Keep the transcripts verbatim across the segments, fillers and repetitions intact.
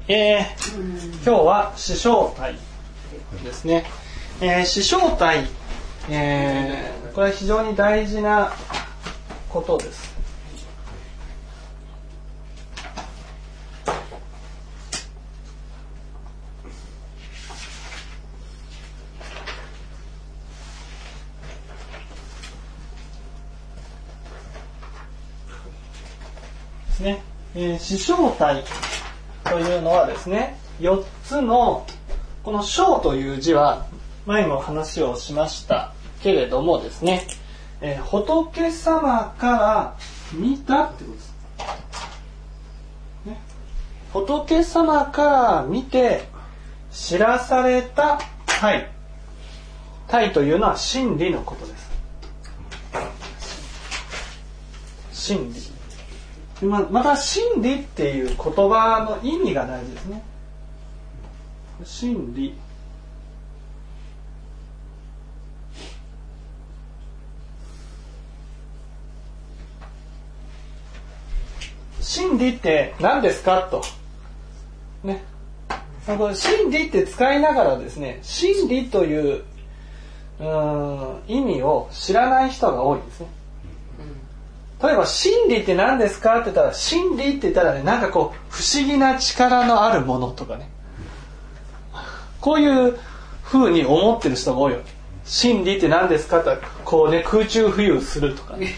えー、今日は視小体ですね。えー、視小体、えー、これは非常に大事なことです。ですね。えー、視小体というのはですね、よっつのこの小という字は前も話をしましたけれどもですね、えー、仏様から見たってことです、ね、仏様から見て知らされた体、体というのは真理のことです。真理。ま, また真理っていう言葉の意味が大事ですね。真理。真理って何ですかと。ね。これ真理って使いながらですね、真理という、うーん意味を知らない人が多いですね。例えば真理って何ですかって言ったら、真理って言ったらね、なんかこう不思議な力のあるものとかね、こういう風に思ってる人が多いよ。真理って何ですかって言ったら、こうね、空中浮遊するとかね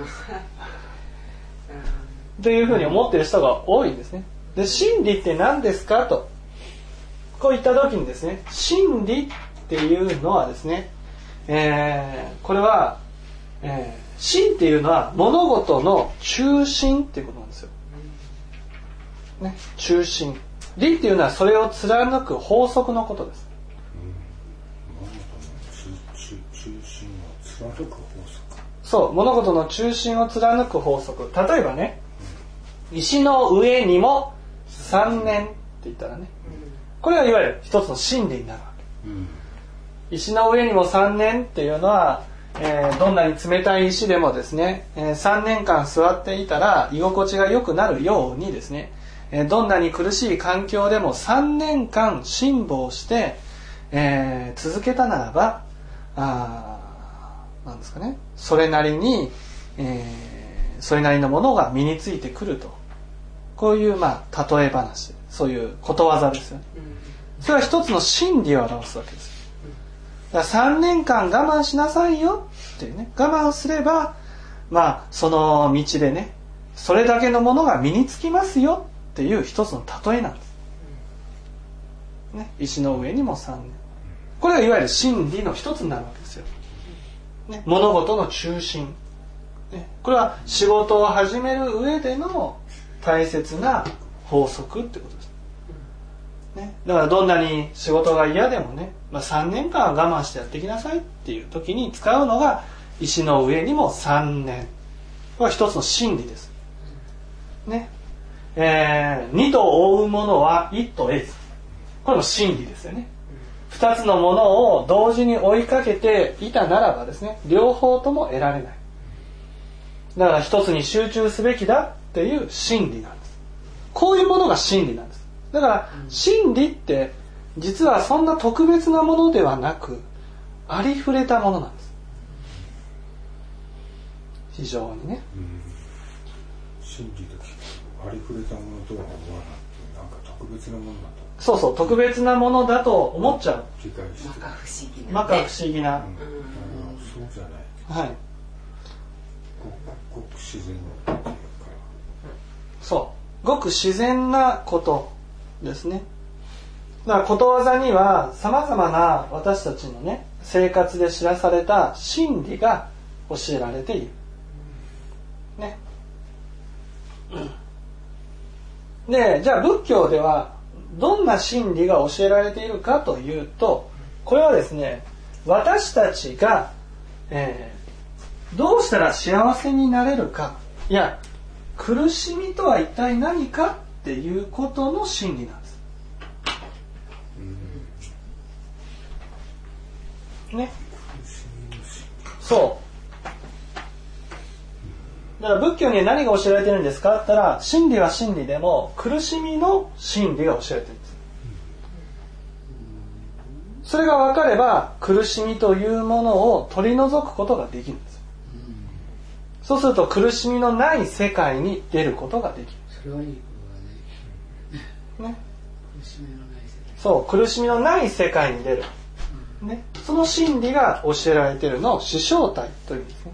という風に思ってる人が多いんですね。で、真理って何ですかとこう言った時にですね、真理っていうのはですね、えー、これは、えー真っていうのは物事の中心っていうことなんですよ、ね、中心。理っていうのはそれを貫く法則のことです、 うん、物事の中心を貫く法則。 そう、物事の中心を貫く法則。例えばね、うん、石の上にも三年って言ったらね、これはいわゆる一つの真理になるわけ、うん、石の上にも三年っていうのは、えー、どんなに冷たい石でもですね、えー、さんねんかん座っていたら居心地が良くなるようにですね、えー、どんなに苦しい環境でもさんねんかん辛抱して、えー、続けたならば、あなんですかね、それなりに、えー、それなりのものが身についてくると、こういう、まあ、例え話、そういうことわざですよね。それは一つの真理を表すわけです。だからさんねんかん我慢しなさいよっていうね、我慢すれば、まあその道でね、それだけのものが身につきますよっていう一つの例えなんです、ね、石の上にもさんねん、これがいわゆる真理の一つになるわけですよ、ね、物事の中心、ね、これは仕事を始める上での大切な法則ってことです、ね、だからどんなに仕事が嫌でもね、まあ、さんねんかんは我慢してやってきなさいっていう時に使うのが石の上にもさんねん、これは一つの真理です、ねえー、二と追うものは一と得ず、これも真理ですよね。二つのものを同時に追いかけていたならばですね、両方とも得られない。だから一つに集中すべきだっていう真理なんです。こういうものが真理なんです。だから真理って実はそんな特別なものではなく、ありふれたものなんです。非常にね、うん、 真理と聞くありふれたものとは思わなくて、なんか特別なものだと、 そうそう、特別なものだと思っちゃう。 理解して摩訶不思議な、ね、 摩訶不思議な、うんうん、 そうじゃない、 はい、 ごく自然なことだから、 そう、ごく自然なことですね。だからことわざにはさまざまな私たちのね、生活で知らされた真理が教えられている、ね、うん、で、じゃあ仏教ではどんな真理が教えられているかというと、これはですね、私たちが、えー、どうしたら幸せになれるか、いや苦しみとは一体何かっていうことの真理なんです、ね、そうだから仏教には何が教えられてるんですかって言ったら、真理は真理でも苦しみの真理が教えられてるんです。それが分かれば苦しみというものを取り除くことができるんです。そうすると苦しみのない世界に出ることができる。 それはいいことだね。 ね。 苦しみのない世界。 そう、苦しみのない世界に出る。ね。その真理が教えられているのを四聖諦というんですね。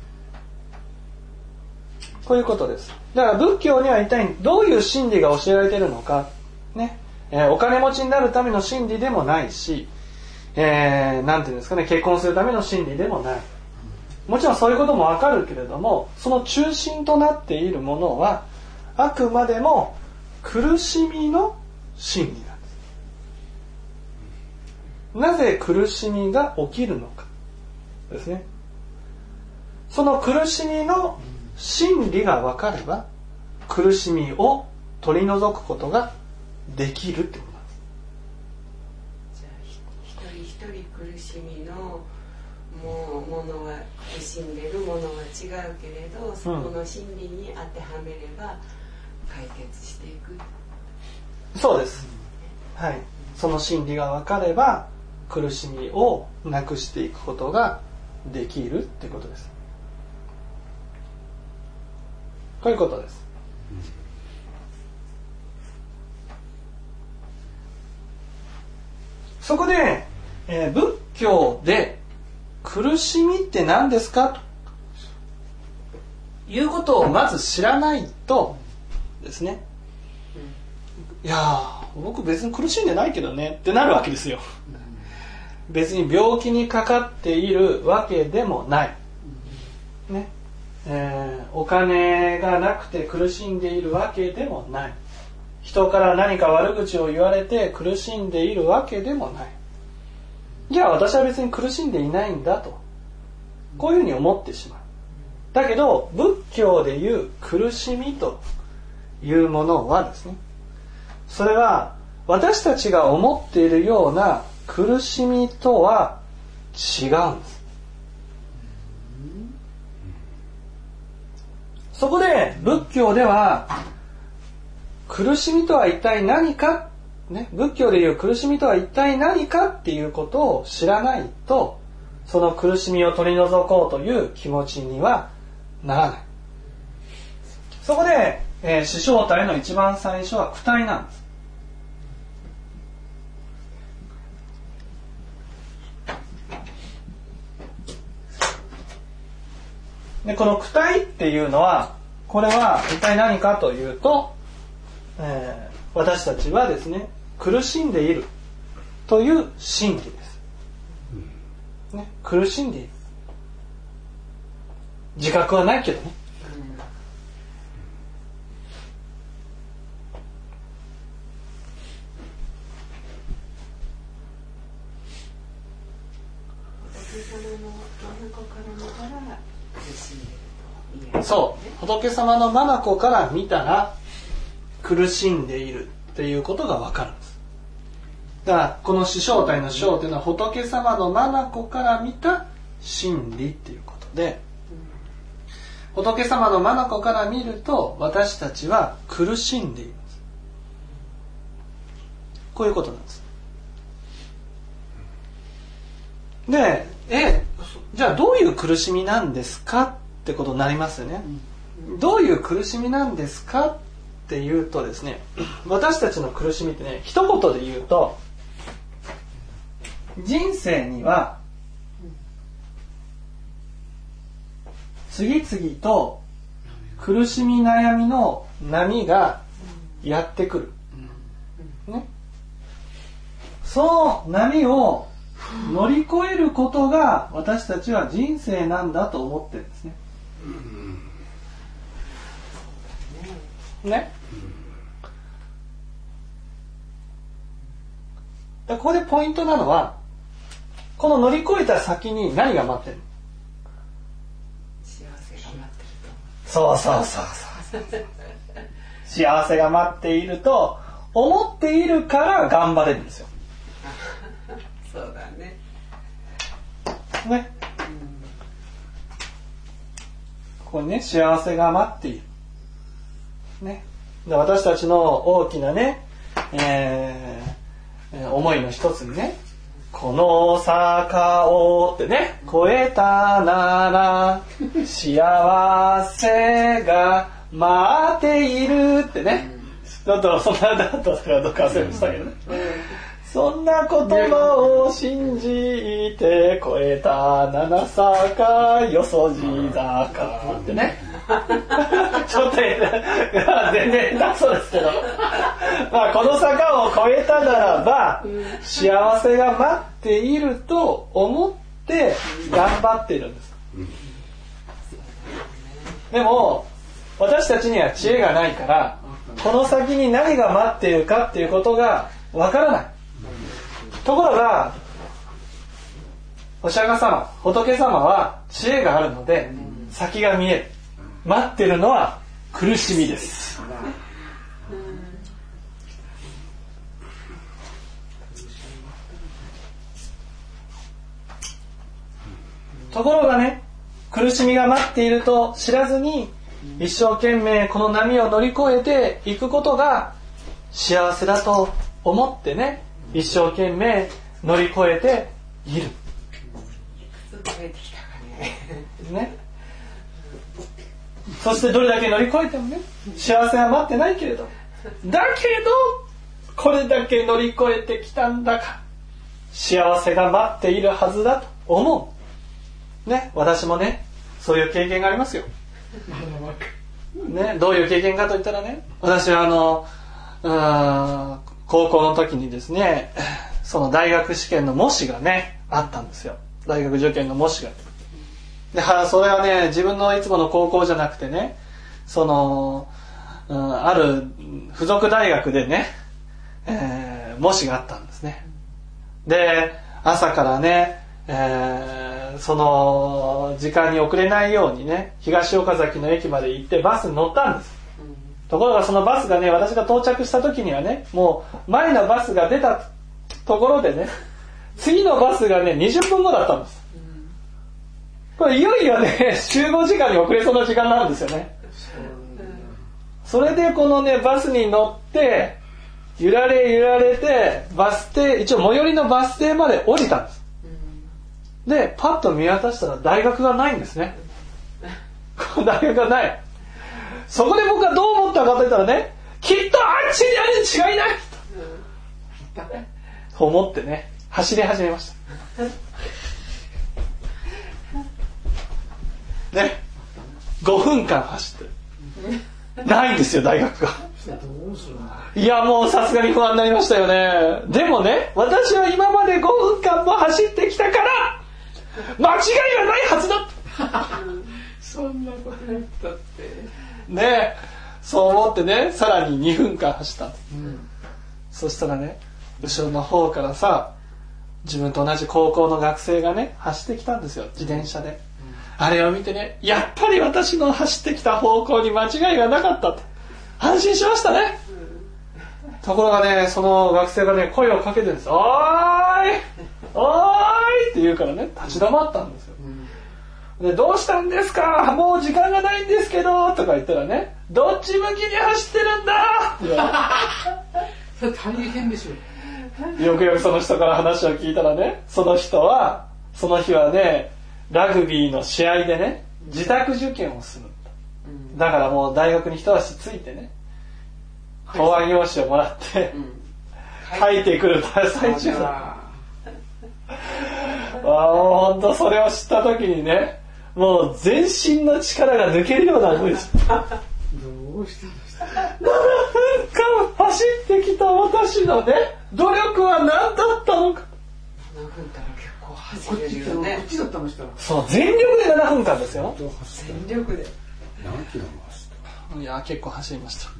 こういうことです。だから仏教には一体どういう真理が教えられているのか、ね、えー、お金持ちになるための真理でもないし、えー、なんていうんですかね、結婚するための真理でもない。もちろんそういうこともわかるけれども、その中心となっているものはあくまでも苦しみの真理なんです。なぜ苦しみが起きるのかですね。その苦しみの真理が分かれば苦しみを取り除くことができるってことなんです。 じゃあ一人一人苦しみのもうものは苦しんでるものは違うけれど、そこの真理に当てはめれば解決していく。 そうです、はい、その真理が分かれば苦しみをなくしていくことができるってことです。こういうことです。そこで、えー、仏教で苦しみって何ですかということをまず知らないとですね、いやー僕別に苦しんでないけどねってなるわけですよ。別に病気にかかっているわけでもないね、えー、お金がなくて苦しんでいるわけでもない。人から何か悪口を言われて苦しんでいるわけでもない。じゃあ私は別に苦しんでいないんだと、こういうふうに思ってしまう。だけど仏教でいう苦しみというものはですね、それは私たちが思っているような苦しみとは違うんです。そこで仏教では苦しみとは一体何か、ね、仏教でいう苦しみとは一体何かっていうことを知らないと、その苦しみを取り除こうという気持ちにはならない。そこで、えー、四聖諦の一番最初は苦諦なんです。でこの苦諦っていうのは、これは一体何かというと、えー、私たちはですね苦しんでいるという真理です、ね、苦しんでいる、自覚はないけどね、そう仏様の眼から見たら苦しんでいるということが分かるんです。だからこの四聖諦の聖というのは仏様の眼から見た真理っていうことで、仏様の眼から見ると私たちは苦しんでいます。こういうことなんです。で、え、じゃあどういう苦しみなんですかってことになりますよね。どういう苦しみなんですかっていうとですね、私たちの苦しみってね、一言で言うと、人生には次々と苦しみ悩みの波がやってくる、ね、その波を乗り越えることが私たちは人生なんだと思ってるんですね。ね、ここでポイントなのは、この乗り越えた先に何が待ってるの？ 幸せが待ってると思う。 そうそうそうそう幸せが待っていると思っているから頑張れるんですよ。 そうだね。 ね、 ここにね幸せが待っている、ね、で私たちの大きなね、えー、思いの一つにね、この坂をってね越えたなら幸せが待っているってね、ちょっとそんなだったからどっか忘れましたけどね、そんな言葉を信じて越えた七坂よそじ坂ってねちょっと全然下手そうですけどまあこの坂を越えたならば幸せが待っていると思って頑張っているんです。でも私たちには知恵がないからこの先に何が待っているかっていうことがわからない。ところがお釈迦様、仏様は知恵があるので先が見える。待ってるのは苦しみです。ところがね、苦しみが待っていると知らずに一生懸命この波を乗り越えていくことが幸せだと思ってね、一生懸命乗り越えている。ね。そしてどれだけ乗り越えてもね、幸せは待ってないけれど、だけどこれだけ乗り越えてきたんだから幸せが待っているはずだと思う。ね、私もね、そういう経験がありますよ。ね、どういう経験かといったらね、私はあの、うーん、高校の時にですね、その大学試験の模試がねあったんですよ。大学受験の模試が。で、それはね、自分のいつもの高校じゃなくてね、その、うん、ある付属大学でね、えー、模試があったんですね。で、朝からね、えー、その時間に遅れないようにね、東岡崎の駅まで行ってバスに乗ったんです。ところがそのバスがね、私が到着した時にはね、もう前のバスが出たところでね、次のバスがねにじゅっぷんごだったんです。これいよいよね集合時間に遅れそうな時間なんですよね。それでこのねバスに乗って揺られ揺られてバス停、一応最寄りのバス停まで降りたんです。でパッと見渡したら大学がないんですね。大学がない。そこで僕はどう思ったかと言ったらね、きっとあっちにあるに違いないと思ってね走り始めました。ね、ごふんかん走ってないんですよ大学が。いやもうさすがに不安になりましたよね。でもね、私は今までごふんかんも走ってきたから間違いはないはずだそんなこと言ったってね、そう思ってね、さらににふんかん走った、うん、そしたらね、後ろの方からさ、自分と同じ高校の学生がね走ってきたんですよ、自転車で、うん、あれを見てね、やっぱり私の走ってきた方向に間違いがなかったって安心しましたね、うん、ところがね、その学生がね声をかけてるんです。おーいおーいって言うからね、立ち止まったんですよ。で、どうしたんですか、もう時間がないんですけどとか言ったらね、どっち向きに走ってるんだって言われて大変でしょ。 よくよくその人から話を聞いたらね、その人はその日はねラグビーの試合でね自宅受験をするんだ、うん、だからもう大学に一足ついてね答案用紙をもらって、うん、書いてくる最中だ。ああ、本当それを知った時にね、もう全身の力が抜けるような思いです。どうしたんですか。 ななふんかん走ってきた私のね努力は何だったのか。 ななふんったら結構走れるよね。 こっちだったのしたら。 そう、全力でななふんかんですよ。 全力で。 何キロも走った。 いや結構走りました。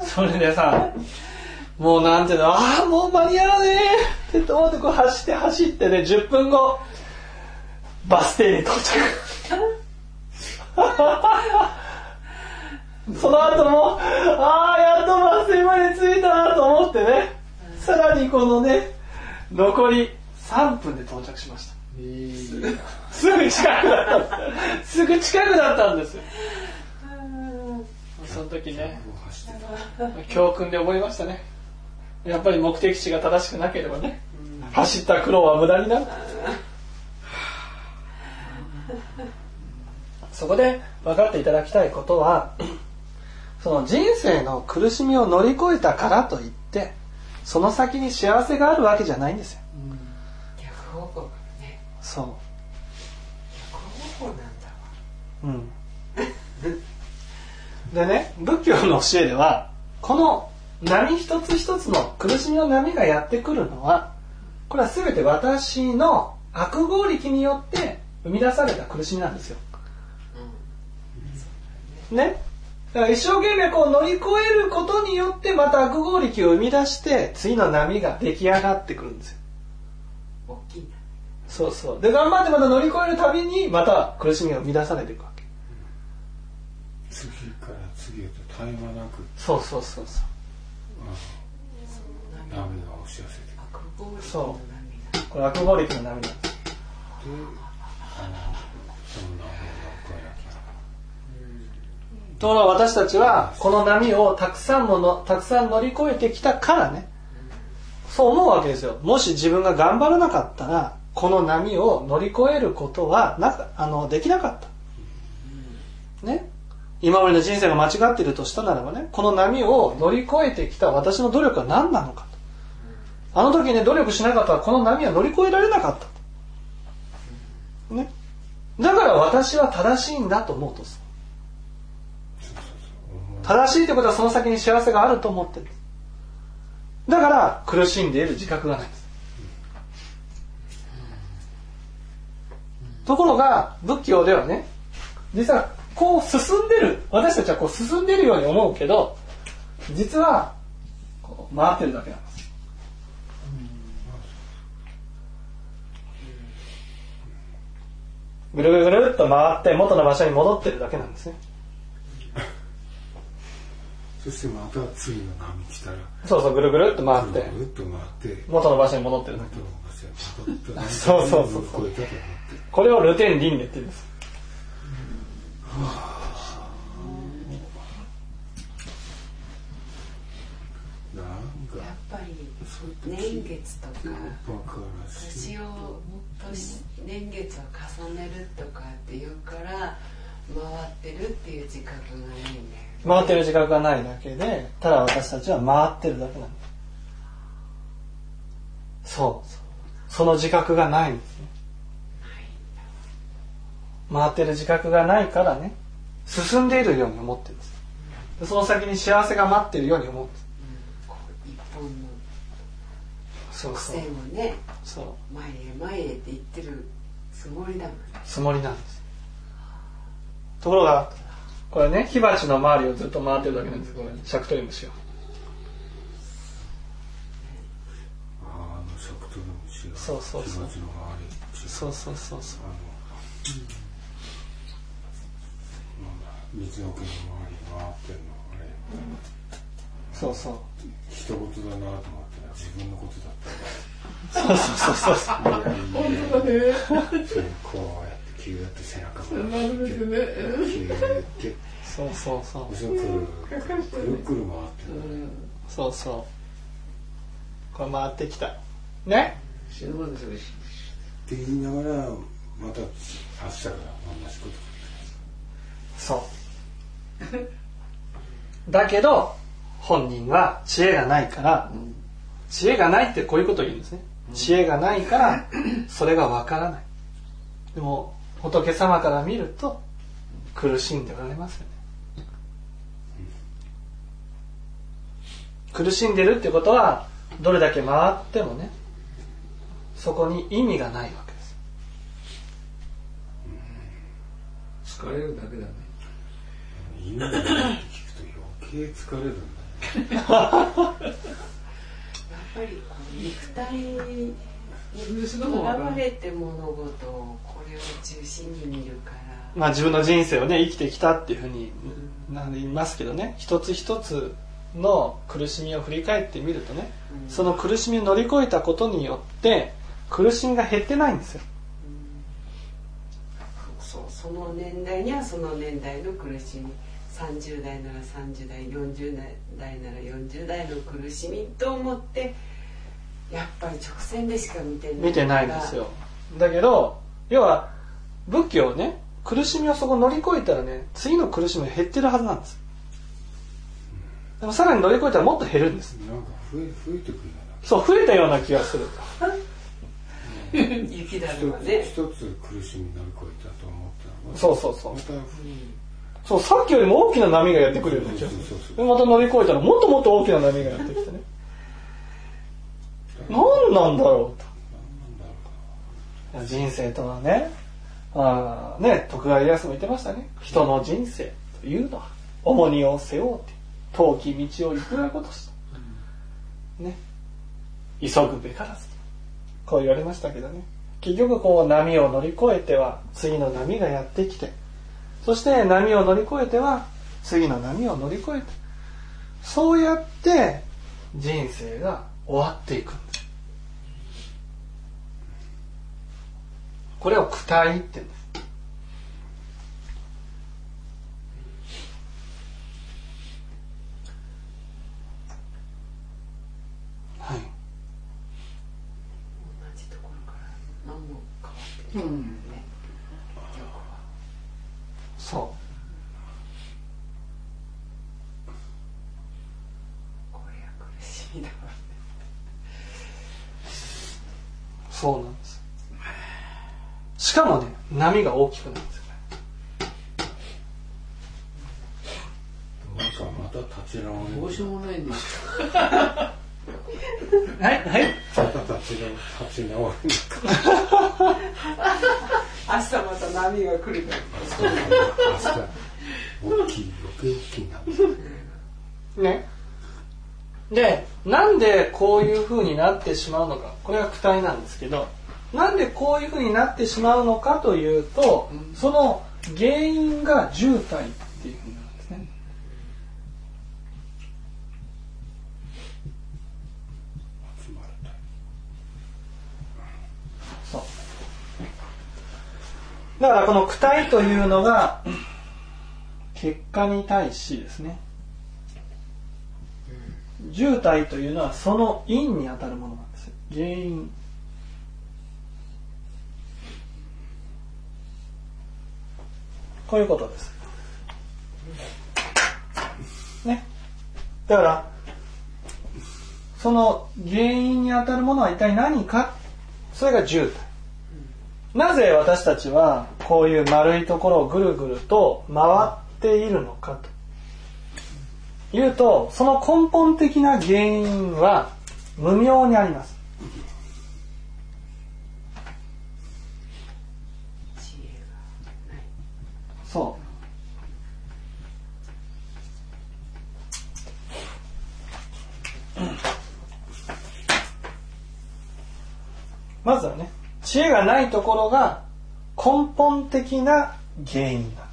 それでさ、もうなんていうの、ああもう間に合わねえって思ってこう走って走ってね、じゅっぷんごバス停に到着。その後もああやっとバス停まで着いたなと思ってね、さらにこのね残りさんぷんで到着しました。 すぐ近くだったすぐ近くだったんですよ。その時ね教訓で覚えましたね。やっぱり目的地が正しくなければね、走った苦労は無駄になる。そこで分かっていただきたいことは、その人生の苦しみを乗り越えたからといってその先に幸せがあるわけじゃないんですよ。 逆方向からね。 そう逆方向なんだわ。 うんでね、仏教の教えではこの波一つ一つの苦しみの波がやってくるのは、これは全て私の悪業力によって生み出された苦しみなんですよ。ね、だから一生懸命こう乗り越えることによってまた悪業力を生み出して次の波が出来上がってくるんですよ。 大きいな。 そうそう。で頑張ってまた乗り越えるたびにまた苦しみが生み出されていくわけ。 次から次へと絶え間なく。 そうそうそうそう。 波が押し寄せて悪業力の波が。 そう。これ悪業力の波なんです。 で、あのその波を乗り越えなきゃ。 ところが私たちはこの波をたくさんものたくさん乗り越えてきたからね、そう思うわけですよ。もし自分が頑張らなかったらこの波を乗り越えることはなかあのできなかったね。今までの人生が間違っているとしたならばね、この波を乗り越えてきた私の努力は何なのかと。あの時ね努力しなかったらこの波は乗り越えられなかったね。だから私は正しいんだと思うとする。正しいということはその先に幸せがあると思ってるんです。だから苦しんでいる自覚がないんです。ところが仏教ではね、実はこう進んでる、私たちはこう進んでいるように思うけど、実はこう回ってるだけなんです。ぐるぐるぐるっと回って元の場所に戻ってるだけなんですね。 そしてまた次の波来たら、 そうそう、ぐるぐるっと回ってぐるっと回って元の場所に戻ってるだけ。 元の場所に戻ってそうそうそうそう。これをルテン輪廻って言うんです。 やっぱり年月とか年を年年月を重ねるとかっていうから回ってるっていう自覚がないんだよね。 回ってる自覚がないだけで、ただ私たちは回ってるだけなんです。そうそう、その自覚がないんですね。回ってる自覚がないからね、進んでいるように思ってるんです。でその先に幸せが待っているように思うんです。 一本のそうそう、 線をね、 そう前へ前へって言ってるつもりだもん。 つもりなんです。ところがこれね、火鉢の周りをずっと回ってるだけなんです。これシャクトリムシが。 あのシャクトリムシがそうそうそう。 火鉢の周り。 そうそうそうそう。 あの、うん、水の毛の周り回ってるのあれ。 そうそう。 一言だなと思ったら自分のことだった。 そうそうそうそう。 本当だね。 こうやってキューって背中がなるべくね。 キューって。 そうそうそう。 くるくるくるくる回ってる。 そうそう。これ回ってきた。ね。 死ぬまでそれ。 って言いながらまた明日から同じこと。 そう。だけど本人は知恵がないから、うん、知恵がないってこういうことを言うんですね。知恵がないからそれがわからない。でも仏様から見ると苦しんでおられますよね。苦しんでるってことはどれだけ回ってもね、そこに意味がないわけです。 疲れるだけだね。 意味がないって聞くと余計疲れるんだよ。 やっぱりこう肉体にとらわれて物事をこれを中心に見るから、 まあ自分の人生をね生きてきたっていうふうになんで言いますけどね、一つ一つの苦しみを振り返ってみるとね、うん、その苦しみを乗り越えたことによって苦しみが減ってないんですよ。 うその年代にはその年代の苦しみ、さんじゅう代ならさんじゅう代、よんじゅう代ならよんじゅう代の苦しみと思ってやっぱり直線でしか見てない見てないんですよ。だけど要は仏教をね、苦しみをそこ乗り越えたらね、次の苦しみが減ってるはずなんです。でもさらに乗り越えたらもっと減るんです。 なんか増え、増えてくるような。 そう、増えたような気がする。 雪だるまね。 一つ苦しみ乗り越えたと思ったら、 そうそうそうまた、 そう、さっきよりも大きな波がやってくるような気がする。でまた乗り越えたらもっともっと大きな波がやってきてね。何なんだろうと。人生とはね、あね、徳川家康も言ってましたね。人の人生というのは重荷を背負うて遠き道を行くがごとしと、ね、急ぐべからずとこう言われましたけどね。結局こう波を乗り越えては次の波がやってきて、そして波を乗り越えては次の波を乗り越えて、そうやって人生が終わっていくんです。これを苦体って言うんです。はい。 同じところから何も変わってない、うんね、 そう。 これは苦しみだわね。 そうなんです。しかもね、波が大きくなるんですよね。 なんかまた立ち直り。 どうしようもないんですよ。 はいはい。 また立ち直り。立ち直り。 明日また波が来るから。 明日大きい、余計大きいな。 ね。で、なんでこういう風になってしまうのか、これが苦体なんですけど、なんでこういう風になってしまうのかというと、その原因が渋滞っていう風になるんですね。そう。だからこの苦体というのが結果に対しですね、渋滞というのはその因にあたるものなんですよ。原因。こういうことです。ね。だからその原因にあたるものは一体何か。それが渋滞。なぜ私たちはこういう丸いところをぐるぐると回っているのかというと、その根本的な原因は無明にあります。そう、うん、まずはね、知恵がないところが根本的な原因なんです。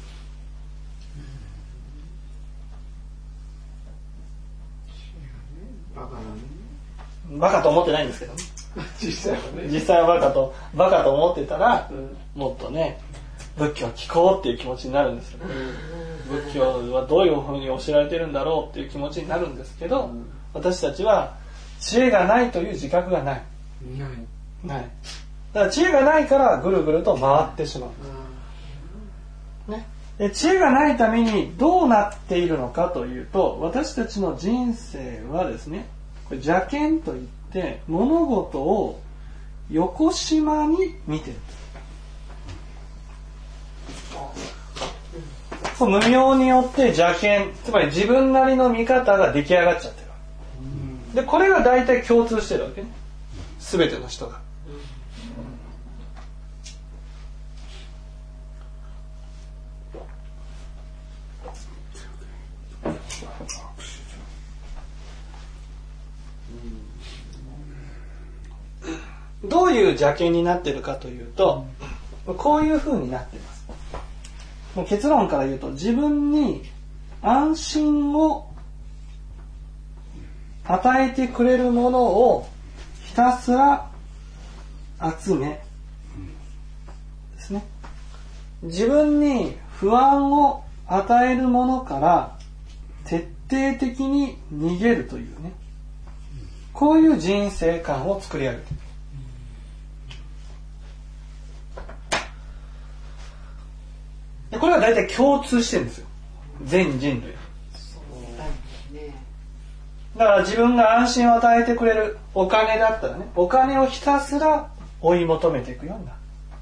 バカと思ってないんですけどね。 実際はね。 実際はバカとバカと思ってたら、うん、もっとね、仏教を聞こうっていう気持ちになるんですよ。うん、仏教はどういうふうに教えられてるんだろうっていう気持ちになるんですけど、うん、私たちは知恵がないという自覚がない。 ない。 ない。だから知恵がないからぐるぐると回ってしまう。うん、ね。で、知恵がないためにどうなっているのかというと、私たちの人生はですね、これ邪見といって物事を横島に見てる。そう、無明によって邪見、つまり自分なりの見方が出来上がっちゃってる。で、これが大体共通してるわけね。すべての人が。どういう邪見になっているかというと、こういう風になっています。もう結論から言うと、自分に安心を与えてくれるものをひたすら集めですね。 自分に不安を与えるものから徹底的に逃げるというね、こういう人生観を作り上げている。でこれは大体共通してるんですよ、全人類。だから自分が安心を与えてくれるお金だったらね、お金をひたすら追い求めていくようにな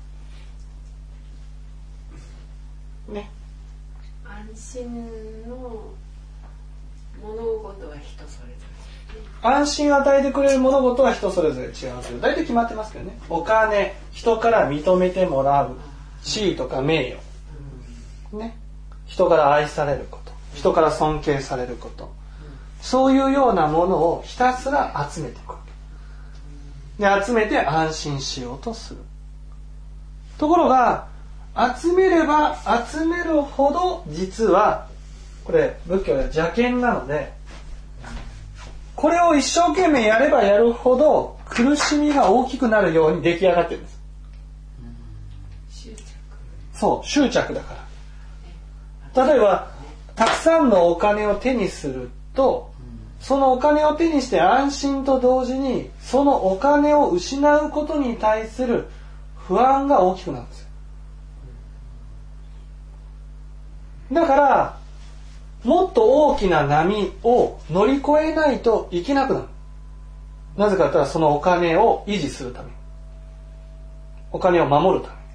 る。ね。 安心の物事は人それぞれ、ね。 安心を与えてくれる物事は人それぞれ違うんですけど、大体決まってますけどね。お金、人から認めてもらう、地位とか名誉、ね、人から愛されること、人から尊敬されること、そういうようなものをひたすら集めていくわけで、集めて安心しようとする。ところが集めれば集めるほど、実はこれ仏教では邪見なので、これを一生懸命やればやるほど苦しみが大きくなるように出来上がってるんです。 執着。 そう、執着だから。例えばたくさんのお金を手にすると、そのお金を手にして安心と同時に、そのお金を失うことに対する不安が大きくなるんですよ。だからもっと大きな波を乗り越えないといけなくなる。なぜかというと、そのお金を維持するために、お金を守るために。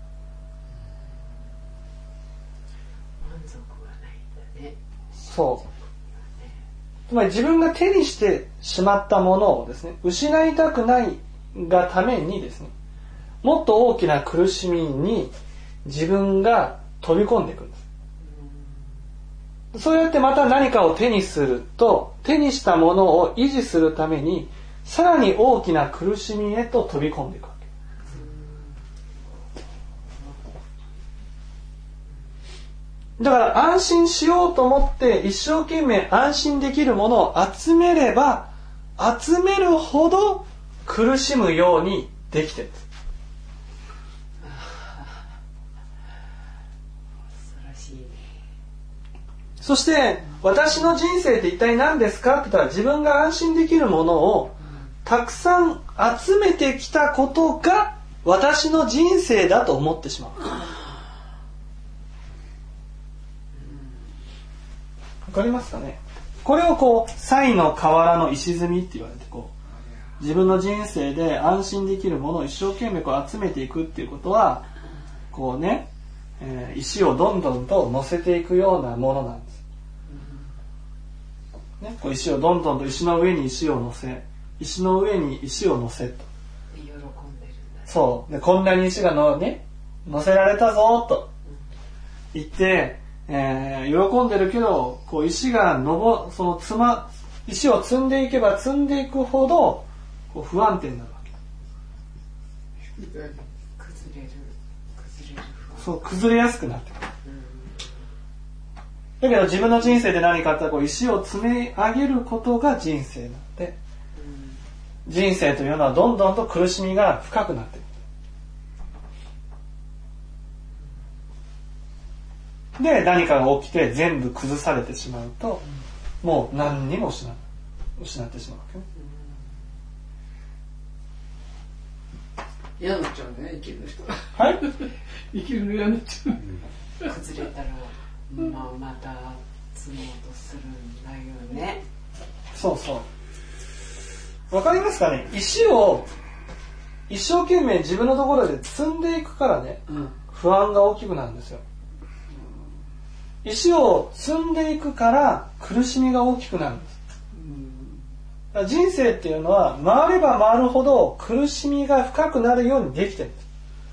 そう。つまり自分が手にしてしまったものをですね、失いたくないがためにですね、もっと大きな苦しみに自分が飛び込んでいくんです。そうやってまた何かを手にすると、手にしたものを維持するためにさらに大きな苦しみへと飛び込んでいくわけ。だから安心しようと思って一生懸命安心できるものを集めれば集めるほど苦しむようにできてる。そして私の人生って一体何ですかって言ったら、自分が安心できるものをたくさん集めてきたことが私の人生だと思ってしまう。わかりますかね。これをこう賽の河原の石積みって言われて、こう自分の人生で安心できるものを一生懸命こう集めていくっていうことは、こうね、えー、石をどんどんと乗せていくようなものなんです、ね、こう石をどんどんと石の上に石を乗せ、石の上に石を乗せと喜んでるんだ。 そうで、こんなに石がの、ね、乗せられたぞと言ってえー、喜んでるけど、こう石がのぼそのつま石を積んでいけば積んでいくほどこう不安定になるわけ。 崩れる崩れるそう崩れやすくなってくる、うん、だけど自分の人生で何かあったらこう石を積み上げることが人生なので、うん、人生というのはどんどんと苦しみが深くなっていく。で何かが起きて全部崩されてしまうと、もう何にも失う失ってしまうわけね。 嫌になっちゃうね、生きる人は。 はい生きるの嫌になっちゃう。崩れたら、まあ、また積もうとするんだよね。 そうそう。わかりますかね。石を一生懸命自分のところで積んでいくからね、うん、不安が大きくなるんですよ。石を積んでいくから苦しみが大きくなるんです。だから人生っていうのは回れば回るほど苦しみが深くなるようにできてるんです。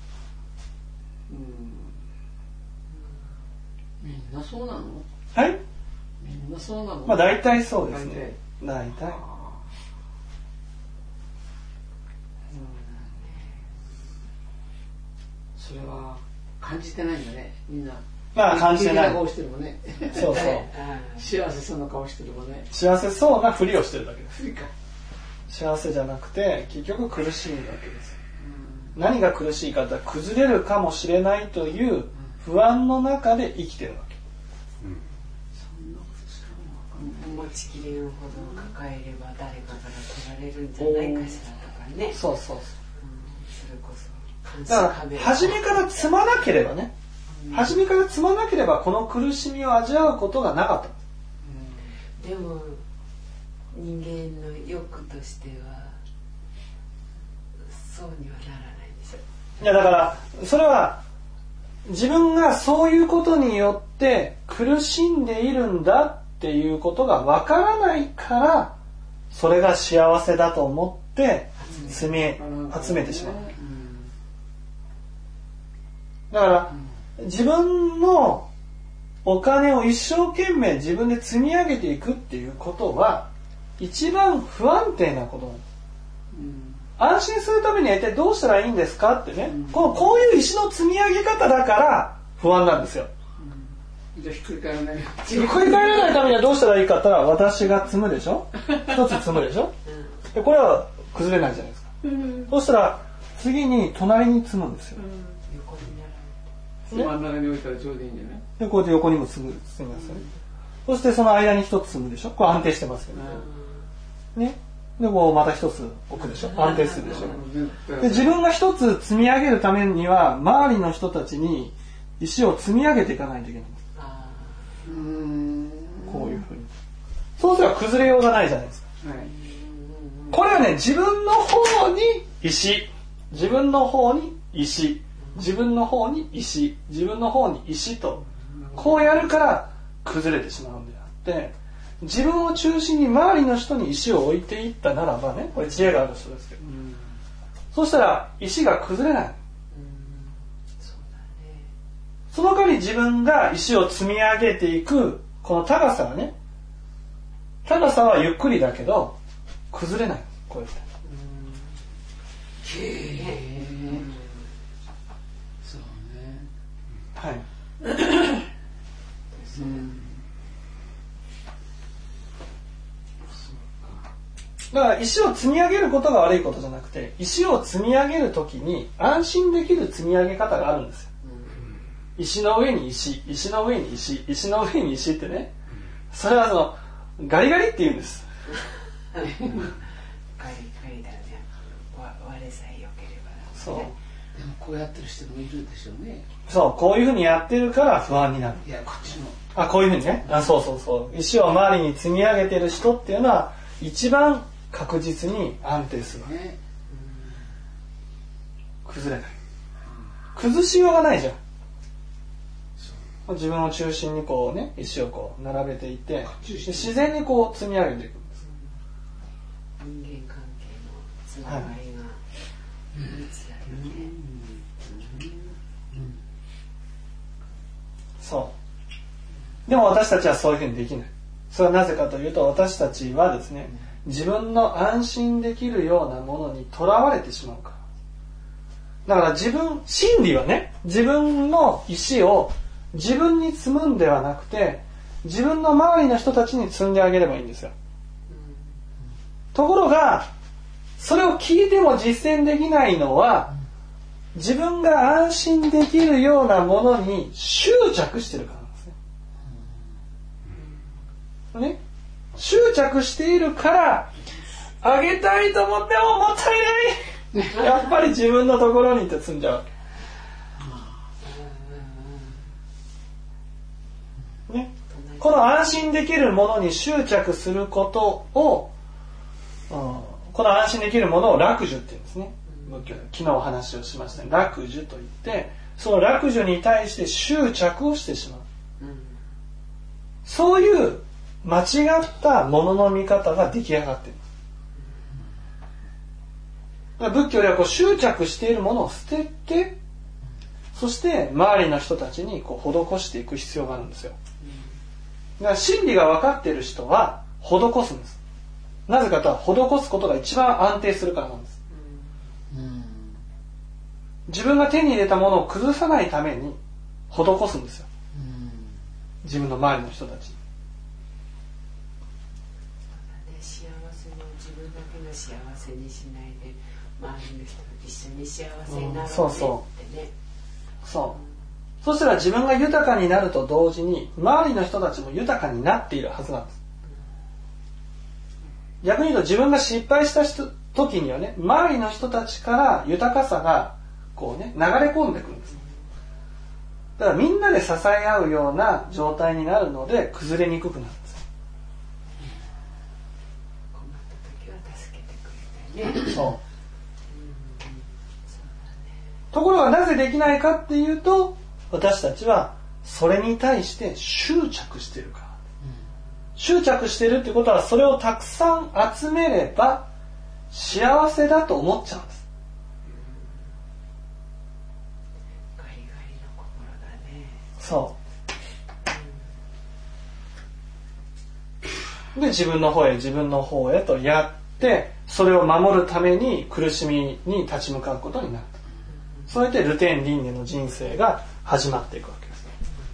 みんなそうなの？ はい？ みんなそうなの？ まあ大体そうですね。大体。 それは感じてないんだね、みんな。 まあ感じてない。 顔してるもんね。 そうそう。 幸せそうな顔してるもんね。 幸せそうなふりをしてるだけです。幸せじゃなくて結局苦しいわけです。何が苦しいかって崩れるかもしれないという不安の中で生きてるわけ。 持ちきれんほど抱えれば誰かから取られるんじゃないかしらとかね。 そうそうそう、 うん、それこそだから初めから積まなければね、うん、初めから積まなければこの苦しみを味わうことがなかった、 うん、でも人間の欲としてはそうにはならないでしょ。 いやだからそれは自分がそういうことによって苦しんでいるんだっていうことがわからないからそれが幸せだと思って積み集めてしまう。だから自分のお金を一生懸命自分で積み上げていくっていうことは一番不安定なことなんです。安心するためには一体どうしたらいいんですかってね、このこういう石の積み上げ方だから不安なんですよ。 じゃあひっくり返らない。 ひっくり返らないためにはどうしたらいいかって言ったら私が積むでしょ、一つ積むでしょ、でこれは崩れないじゃないですか、うん、そうしたら次に隣に積むんですよ、 うん、真ん中に置いたらちょうどいいんじゃない。 でこうやって横にも積む積みますよね、うん、そしてその間に一つ積むでしょ、これ安定してますよね、うん、ねでこうまた一つ置くでしょ、安定するでしょ、で自分が一つ積み上げるためには周りの人たちに石を積み上げていかないといけない。うーんこういうふうにそうすれば崩れようがないじゃないですか、はい、これはね自分の方に石自分の方に石自分の方に石自分の方に石とこうやるから崩れてしまうんであって自分を中心に周りの人に石を置いていったならばねこれ知恵がある人ですけど、うん、そうしたら石が崩れない、うんそうだね、その代わり自分が石を積み上げていくこの高さはね高さはゆっくりだけど崩れないこうやってへえそうねはいうんだから石を積み上げることが悪いことじゃなくて石を積み上げるときに安心できる積み上げ方があるんですよ、うん、石の上に石石の上に石石の上に石ってねそれはそのガリガリって言うんですガリガリだね割れさえ良ければ、ね、 そうでもこうやってる人もいるでしょうね。 そうこういうふうにやってるから不安になる。 いやこっちもあこういうふうにねあそうそうそう石を周りに積み上げてる人っていうのは一番確実に安定する、ね、崩れない崩しようがないじゃん。自分を中心にこうね石をこう並べていて自然にこう積み上げていくんです。 人間関係のつながりがいつあるね、うんうん、 そうでも私たちはそういうふうにできない。それはなぜかというと私たちはですね自分の安心できるようなものにとらわれてしまうから。だから自分真理はね自分の石を自分に積むんではなくて自分の周りの人たちに積んであげればいいんですよ。ところがそれを聞いても実践できないのは自分が安心できるようなものに執着してるからなんですね。ね執着しているからあげたいと思ってももったいないやっぱり自分のところにって積んじゃうわけ、ね、この安心できるものに執着することを、うん、この安心できるものを楽寿って言うんですね。仏教で昨日お話をしましたね。楽寿と言ってその楽寿に対して執着をしてしまう、うん、そういう間違ったものの見方が出来上がっている。仏教ではこう執着しているものを捨ててそして周りの人たちにこう施していく必要があるんですよ。だから真理が分かっている人は施すんです。なぜかというと施すことが一番安定するからなんです。自分が手に入れたものを崩さないために施すんですよ。自分の周りの人たちに。 幸せの自分だけの幸せにしないで周りの人と一緒に幸せになろうねってね、 うん、そうそうそうそしたら自分が豊かになると同時に周りの人たちも豊かになっているはずなんです。逆に言うと自分が失敗した人時にはね、周りの人たちから豊かさがこうね流れ込んでくるんです。だからみんなで支え合うような状態になるので崩れにくくなるんです。 困った時は助けてくれたりね。 そう。ところがなぜできないかっていうと、私たちはそれに対して執着しているから。執着しているってことはそれをたくさん集めれば幸せだと思っちゃうんです。 ガリガリの心だね。 そう。で、自分の方へ自分の方へとやって、それを守るために苦しみに立ち向かうことになる。それでルテン輪廻の人生が始まっていくわけです。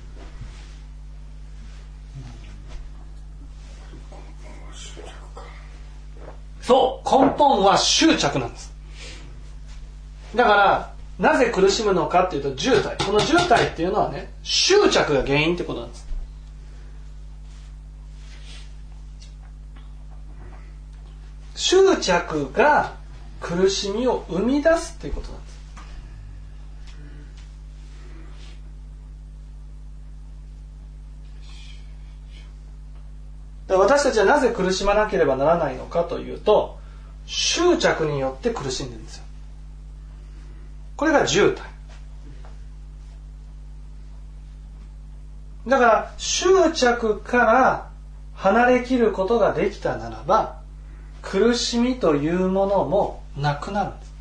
そう、根本は執着なんです。だからなぜ苦しむのかっていうと、渋滞、この渋滞っていうのはね、執着が原因ってことなんです。執着が苦しみを生み出すっていうことなんです。私たちはなぜ苦しまなければならないのかというと、執着によって苦しんでるんですよ。これが渋滞。だから執着から離れきることができたならば、苦しみというものもなくなるんです。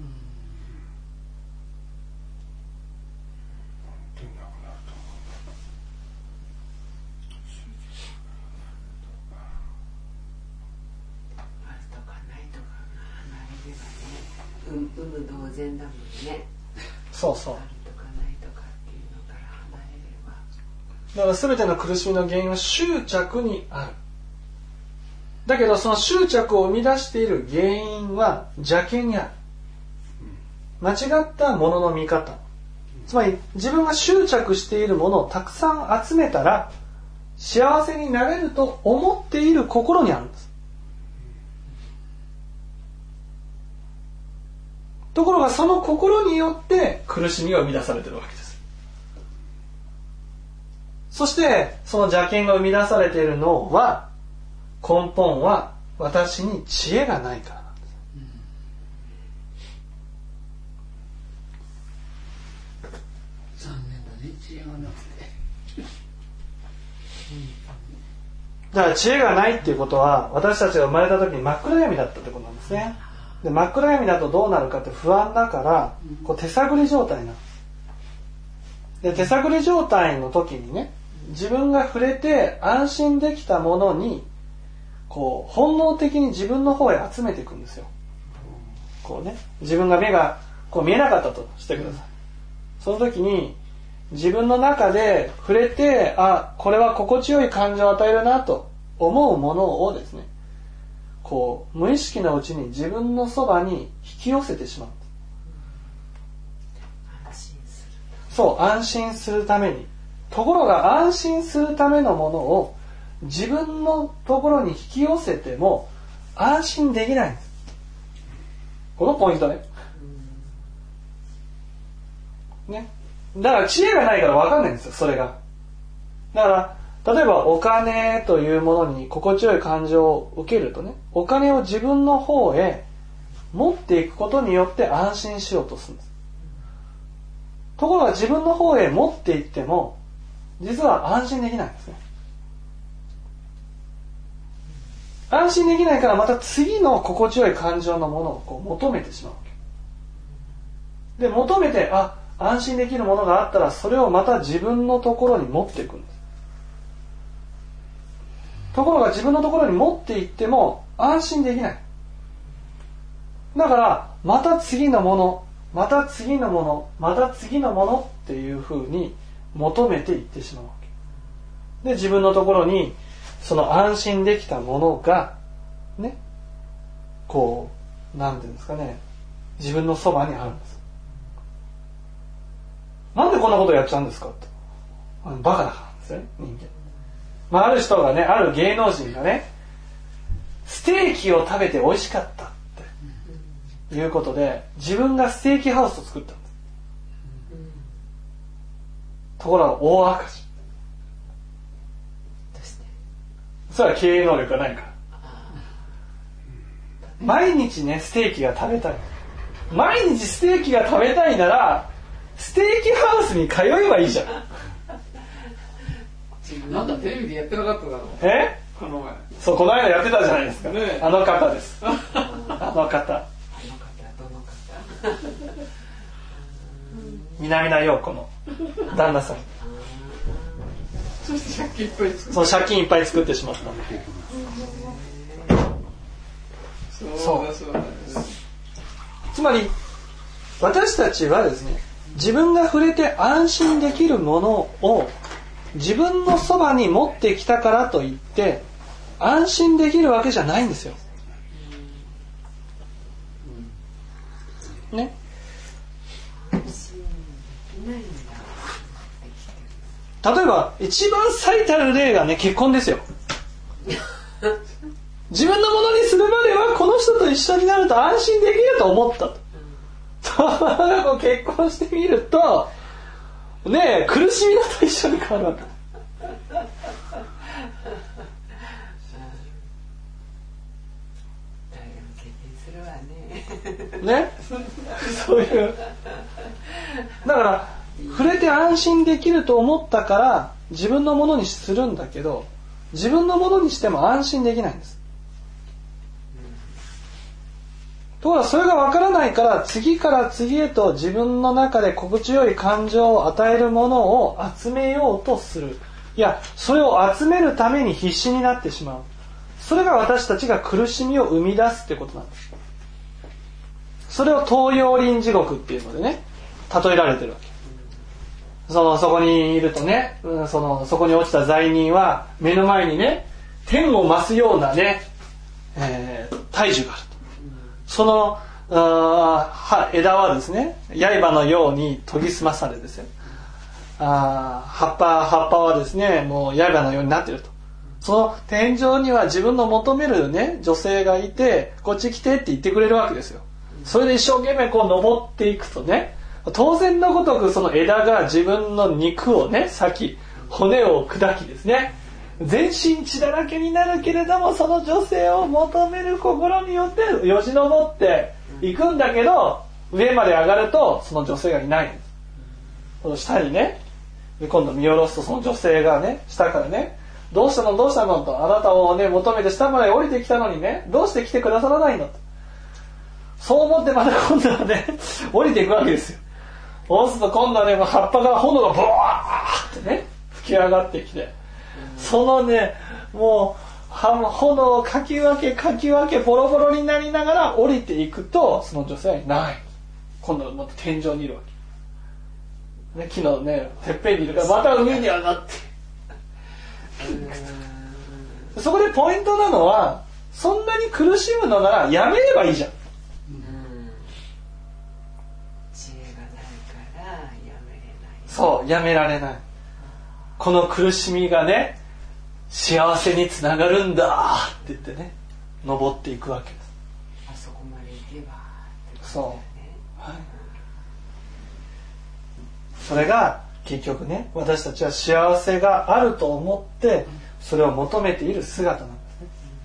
有無同然だもんね。 そうそう。 あるとかないとかっていうのから離れれば。 だから全ての苦しみの原因は執着にある。だけどその執着を生み出している原因は邪見にある。間違ったものの見方。つまり自分が執着しているものをたくさん集めたら幸せになれると思っている心にあるんです。ところがその心によって苦しみが生み出されているわけです。そしてその邪見が生み出されているのは、根本は私に知恵がないからなんです。 残念だね、知恵がなくて。 だから知恵がないっていうことは、私たちが生まれた時に真っ暗闇だったってことなんですね。で、真っ暗闇だとどうなるかって不安だから、こう手探り状態なんです。で、手探り状態の時にね、自分が触れて安心できたものにこう本能的に自分の方へ集めていくんですよ。こうね、自分が目がこう見えなかったとしてください。その時に自分の中で触れて、あ、これは心地よい感情を与えるなと思うものをですね、こう無意識のうちに自分のそばに引き寄せてしまう。 安心する。 そう、安心するために。ところが安心するためのものを自分のところに引き寄せても安心できないんです。このポイントね。ね。だから知恵がないから分かんないんですよ、それが。だから例えばお金というものに心地よい感情を受けるとね、お金を自分の方へ持っていくことによって安心しようとするんです。ところが自分の方へ持っていっても実は安心できないんですね。安心できないからまた次の心地よい感情のものをこう求めてしまうわけで、求めて、あ、安心できるものがあったらそれをまた自分のところに持っていくんです。ところが自分のところに持っていっても安心できない。だからまた次のもの、また次のもの、また次のものっていうふうに求めていってしまうわけで、自分のところにその安心できたものがね、こうなんていうんですかね、自分のそばにあるんです。なんででこんなことやっちゃうんですかと。あのバカだからなんですよね、人間。まあ、ある人がね、ある芸能人がね、ステーキを食べて美味しかったっていうことで、自分がステーキハウスを作ったんです。ところが大赤字。それは経営能力がないから。毎日ね、ステーキが食べたい。毎日ステーキが食べたいなら、ステーキハウスに通えばいいじゃん。 なんだテレビでやってなかっただろう。 え？ この前。 そう、この間やってたじゃないですか。 ね、 あの方です。あの方。 あの方、どの方？ 南名陽子の旦那さん。 そして借金いっぱい作って。 そう、借金いっぱい作ってしまった。 そうだそうだ。 つまり私たちはですね、自分が触れて安心できるものを自分のそばに持ってきたからといって安心できるわけじゃないんですよ。ね。例えば一番最たる例がね、結婚ですよ。自分のものにするまではこの人と一緒になると安心できると思ったと。うん、結婚してみるとねえ、苦しみのと一緒に変わるわけ。ね、そういうだから触れて安心できると思ったから自分のものにするんだけど、自分のものにしても安心できないんです。ところがそれが分からないから次から次へと自分の中で心地よい感情を与えるものを集めようとする。いや、それを集めるために必死になってしまう。それが私たちが苦しみを生み出すってことなんです。それを東洋輪地獄っていうのでね、例えられてるわけ。そのそこにいるとね、そのそこに落ちた罪人は目の前にね、天を増すようなね、えー、大樹がある。そのあ枝はですね、刃のように研ぎ澄まされですよ。あ葉っぱ葉っぱはですね、もう刃のようになっていると。その天井には自分の求めるね女性がいて、こっち来てって言ってくれるわけですよ。それで一生懸命こう登っていくとね、当然のごとくその枝が自分の肉をね裂き、骨を砕きですね、全身血だらけになるけれども、その女性を求める心によってよじ登っていくんだけど、上まで上がるとその女性がいないんです。その下にね、今度見下ろすとその女性がね、下からね、どうしたのどうしたのと、あなたをね求めて下まで降りてきたのにね、どうして来てくださらないのと。そう思ってまた今度はね降りていくわけですよ。そうすると今度はね、葉っぱが炎がブワーってね吹き上がってきて、そのねもう炎をかき分けかき分けボロボロになりながら降りていくと、その女性はいない。今度はまた天井にいるわけ、ね、木のねてっぺんにいるからまた上に上がってそこでポイントなのは、そんなに苦しむのならやめればいいじゃん。そうやめられない。この苦しみがね幸せにつながるんだって言ってね登っていくわけです。 あそこまで行けば、 そう、はい、それが結局ね、私たちは幸せがあると思ってそれを求めている姿なんですね。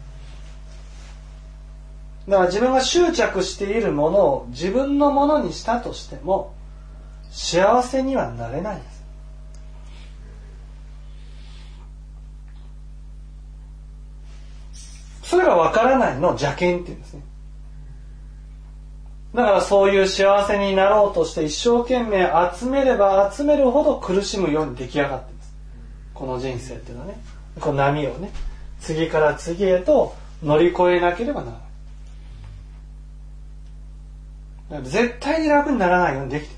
だから自分が執着しているものを自分のものにしたとしても幸せにはなれないんです。それが分からないのを邪見って言うんですね。だからそういう幸せになろうとして一生懸命集めれば集めるほど苦しむように出来上がっています。この人生っていうのはね、この波をね次から次へと乗り越えなければならない。だから絶対に楽にならないようにできている。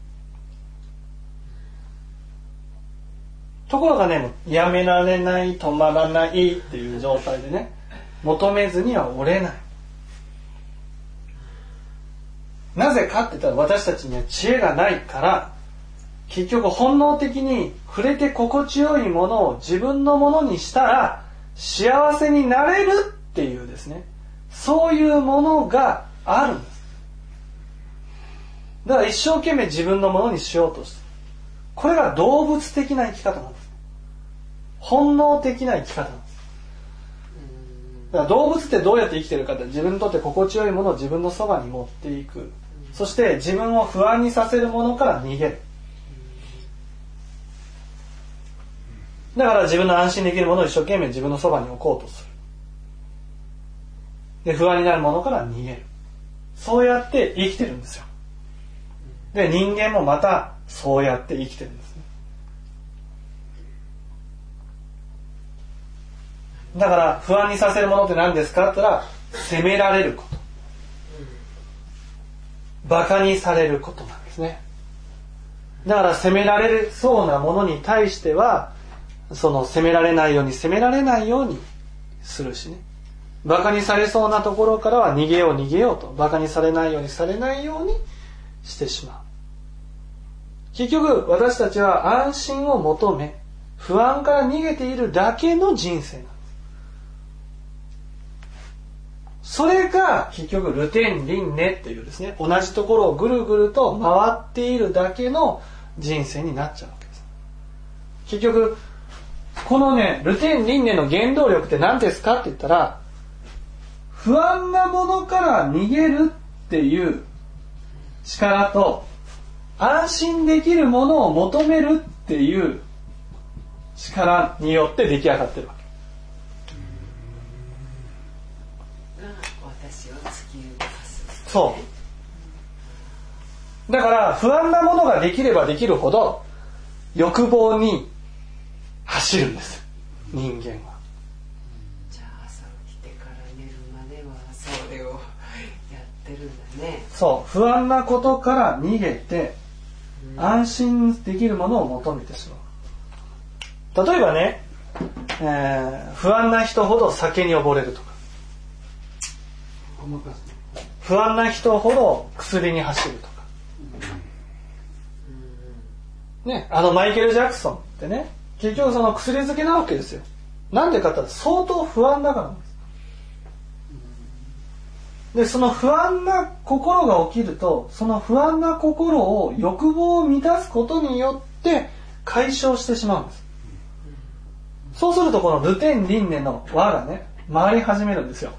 ところがね、やめられない、止まらないっていう状態でね、求めずには折れない。なぜかって言ったら、私たちには知恵がないから結局本能的に触れて心地よいものを自分のものにしたら幸せになれるっていうですね、そういうものがあるんです。だから一生懸命自分のものにしようとする。これが動物的な生き方なんです。本能的な生き方なんです。だから動物ってどうやって生きてるかって、自分にとって心地よいものを自分のそばに持っていく。そして自分を不安にさせるものから逃げる。だから自分の安心できるものを一生懸命自分のそばに置こうとする。で、不安になるものから逃げる。そうやって生きてるんですよ。で、人間もまたそうやって生きてるんですね。だから不安にさせるものって何ですかって言ったら、責められること、バカにされることなんですね。だから責められそうなものに対しては、その責められないように責められないようにするしね、バカにされそうなところからは逃げよう逃げようと、バカにされないようにされないようにしてしまう。結局私たちは安心を求め、不安から逃げているだけの人生なんです。それが結局ルテン輪廻っていうですね、同じところをぐるぐると回っているだけの人生になっちゃうわけです。結局このね、ルテン輪廻の原動力って何ですかって言ったら、不安なものから逃げるっていう力と、安心できるものを求めるっていう力によって出来上がってるわけ。 が私を突き動かす。 そう。だから不安なものができればできるほど欲望に走るんです、人間は。 じゃあ朝起きてから寝るまではそれをやってるんだね。 そう、不安なことから逃げて安心できるものを求めてしまう。例えばね、えー、不安な人ほど酒に溺れるとか、不安な人ほど薬に走るとか、ね、あのマイケル・ジャクソンってね、結局その薬漬けなわけですよ。なんでかって言ったら相当不安だからなんです。で、その不安な心が起きると、その不安な心を欲望を満たすことによって解消してしまうんです。そうするとこのルテン輪廻の輪がね、回り始めるんですよ。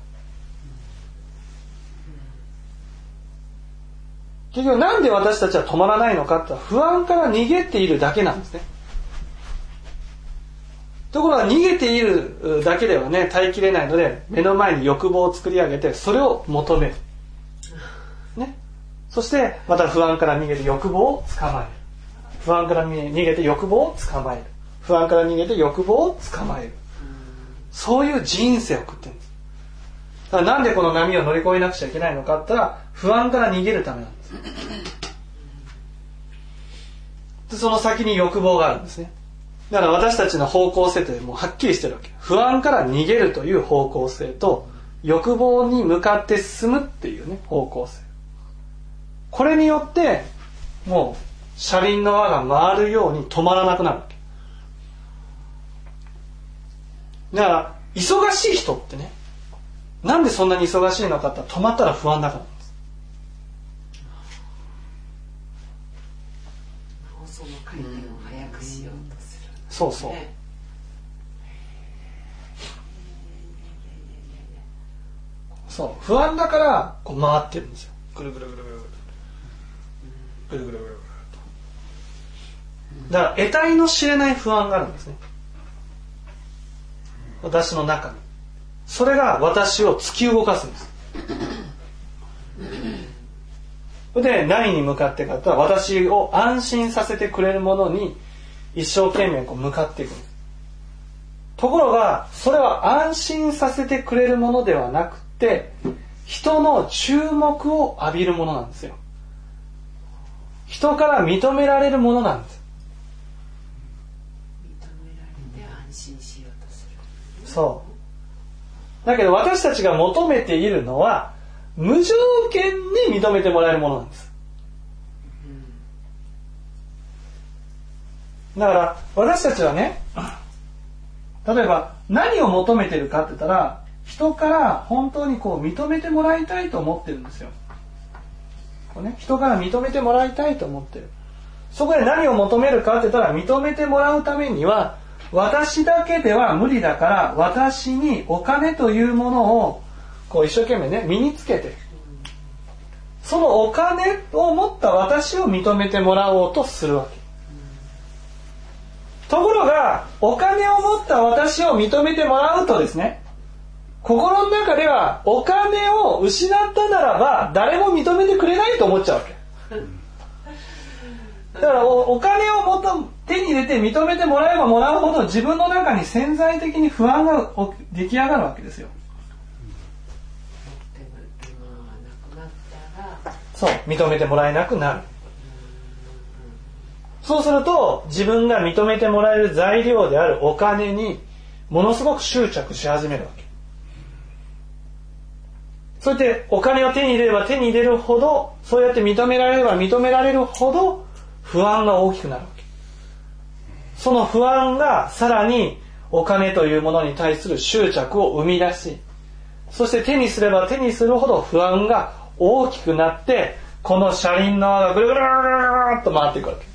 結局なんで私たちは止まらないのかって言ったら、不安から逃げているだけなんですね。ところが逃げているだけではね、耐えきれないので、目の前に欲望を作り上げて、それを求める、ね、そしてまた不安から逃げて欲望を捕まえる、不安から逃げて欲望を捕まえる、不安から逃げて欲望を捕まえる、そういう人生を送ってるんです。だからなんでこの波を乗り越えなくちゃいけないのかって言ったら、不安から逃げるためなんです。で、その先に欲望があるんですね。だから私たちの方向性ってもうはっきりしてるわけ。不安から逃げるという方向性と、欲望に向かって進むっていうね、方向性。これによってもう車輪の輪が回るように止まらなくなるわけ。だから忙しい人ってね、なんでそんなに忙しいのかって止まったら不安だからなんです。 その回転を早くしようとする、ね、 そうそう、そう不安だからこう回ってるんですよ。ぐるぐるぐるぐるぐるぐるぐるぐると。だから得体の知れない不安があるんですね、私の中に。それが私を突き動かすんです。で、何に向かってかというと、私を安心させてくれるものに一生懸命こう向かっていくんです。ところがそれは安心させてくれるものではなくて、人の注目を浴びるものなんですよ。人から認められるものなんです。 認められて安心しようとする。 そうだけど私たちが求めているのは無条件に認めてもらえるものなんです。 だから私たちはね、例えば何を求めてるかって言ったら、人から本当にこう認めてもらいたいと思ってるんですよ。こうね、人から認めてもらいたいと思ってる。そこで何を求めるかって言ったら、認めてもらうためには私だけでは無理だから、私にお金というものをこう一生懸命ね身につけて、そのお金を持った私を認めてもらおうとするわけ。ところがお金を持った私を認めてもらうとですね、心の中ではお金を失ったならば誰も認めてくれないと思っちゃうわけ。だから お, お金をもと手に入れて認めてもらえばもらうほど自分の中に潜在的に不安が出来上がるわけですよ。そう、認めてもらえなくなる。そうすると自分が認めてもらえる材料であるお金にものすごく執着し始めるわけ。そうやってお金を手に入れれば手に入れるほど、そうやって認められれば認められるほど不安が大きくなるわけ。その不安がさらにお金というものに対する執着を生み出し、そして手にすれば手にするほど不安が大きくなって、この車輪の輪がぐるぐるぐるぐるっと回っていくわけ。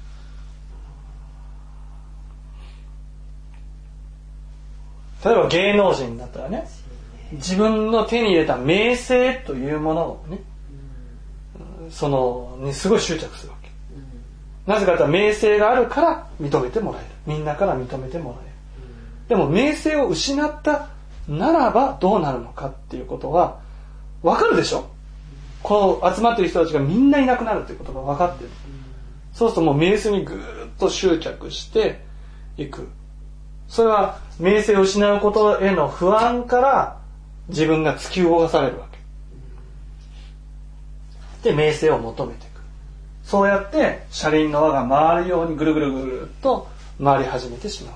例えば芸能人だったらね、自分の手に入れた名声というものをね、そのにすごい執着するわけ。なぜかというと名声があるから認めてもらえる。みんなから認めてもらえる。でも名声を失ったならばどうなるのかっていうことは分かるでしょ。この集まっている人たちがみんないなくなるということが分かっている。そうするともう名声にぐーっと執着していく。それは名声を失うことへの不安から自分が突き動かされるわけで、名声を求めていく。そうやって車輪の輪が回るようにぐるぐるぐるっと回り始めてしまう。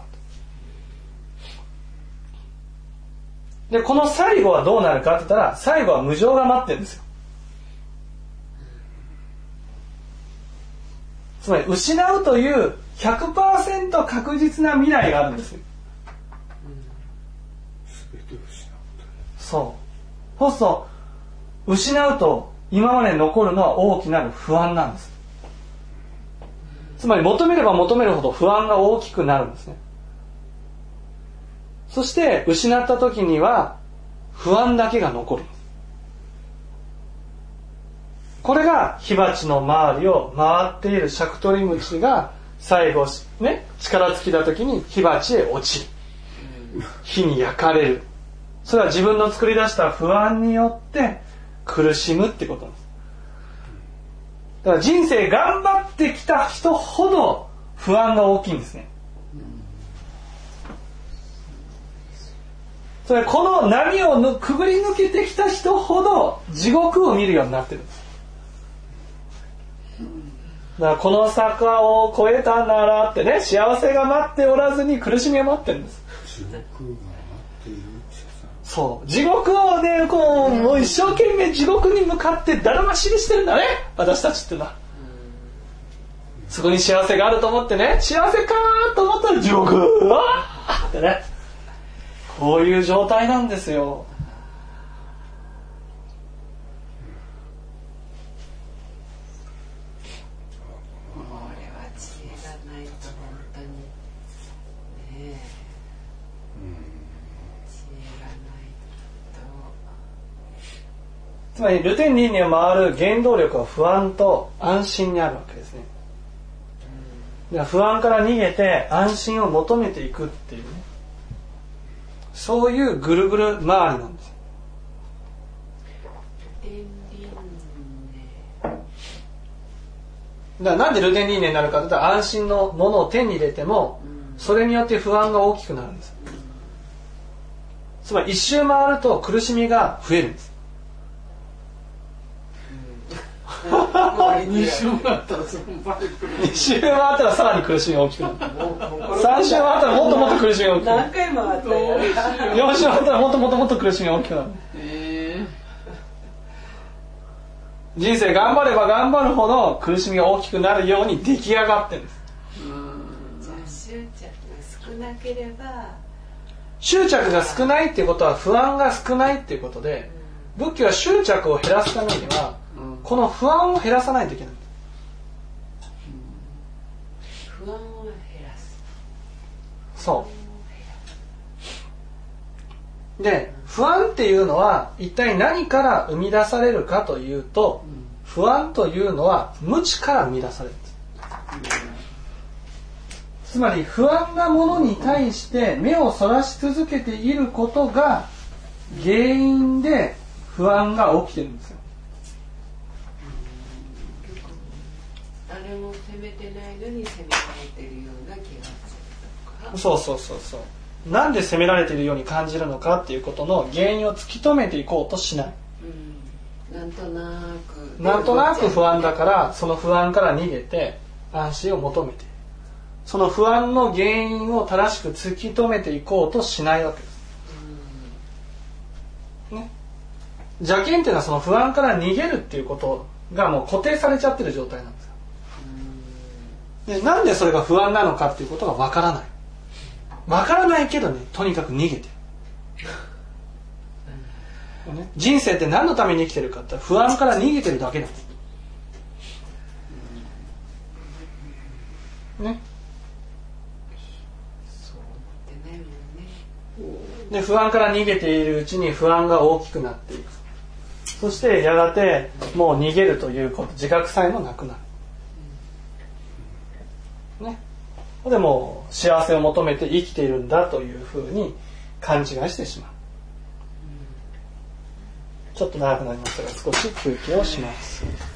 でこの最後はどうなるかって言ったら、最後は無常が待ってるんですよ。つまり失うという ひゃくパーセント 確実な未来があるんですよ。そうそうすると失うと今まで残るのは大きなる不安なんです。つまり求めれば求めるほど不安が大きくなるんですね。そして失った時には不安だけが残る。これが火鉢の周りを回っているシャクトリムシが最後ね、力尽きた時に火鉢へ落ちる。火に焼かれる。それは自分の作り出した不安によって苦しむってことなんです。だから人生頑張ってきた人ほど不安が大きいんですね。それこの波をくぐり抜けてきた人ほど地獄を見るようになってるんです。だからこの坂を越えたならってね、幸せが待っておらずに苦しみが待ってるんです。 地獄が待っている。 そう地獄をね、こうもう一生懸命地獄に向かってだらましにしてるんだね、私たちってのは。そこに幸せがあると思ってね、幸せかーと思ったら地獄うわーってね、こういう状態なんですよ。つまりルテン輪廻を回る原動力は不安と安心にあるわけですね。だから不安から逃げて安心を求めていくっていうね、そういうぐるぐる回りなんです。だからなんでルテン輪廻になるかというと、安心のものを手に入れてもそれによって不安が大きくなるんです。つまり一周回ると苦しみが増えるんです。 二周回ったらその倍苦しい。 二周回ったらさらに苦しみが大きくなる。三周回ったらもっともっと苦しみが大きくなる。 何回回ったよ。 四周回ったらもっともっともっと苦しみが大きくなる。 えー、人生頑張れば頑張るほど苦しみが大きくなるように出来上がってるんです。 なければ執着が少ないっていうことは不安が少ないっていうことで、仏教は執着を減らすためにはこの不安を減らさないといけない。 不安を減らす。 そうで、不安っていうのは一体何から生み出されるかというと、不安というのは無知から生み出されるんです。つまり不安なものに対して目をそらし続けていることが原因で不安が起きてるんですよ。 誰も責めてないのに責められてるような気がするとか。 そうそうそうそう。なんで責められているように感じるのかっていうことの原因を突き止めていこうとしない。 うん、なんとなく。 なんとなく不安だからその不安から逃げて安心を求めている。その不安の原因を正しく突き止めていこうとしないわけです。ね、邪見っていうのはその不安から逃げるっていうことがもう固定されちゃってる状態なんですよ。で、なんでそれが不安なのかっていうことがわからない。わからないけどね、とにかく逃げてる、ね、人生って何のために生きてるかって不安から逃げてるだけなんです。ね。で、不安から逃げているうちに不安が大きくなっていく。そしてやがてもう逃げるということ、自覚さえもなくなる。ね。でも幸せを求めて生きているんだというふうに勘違いしてしまう。ちょっと長くなりましたが少し休憩をします。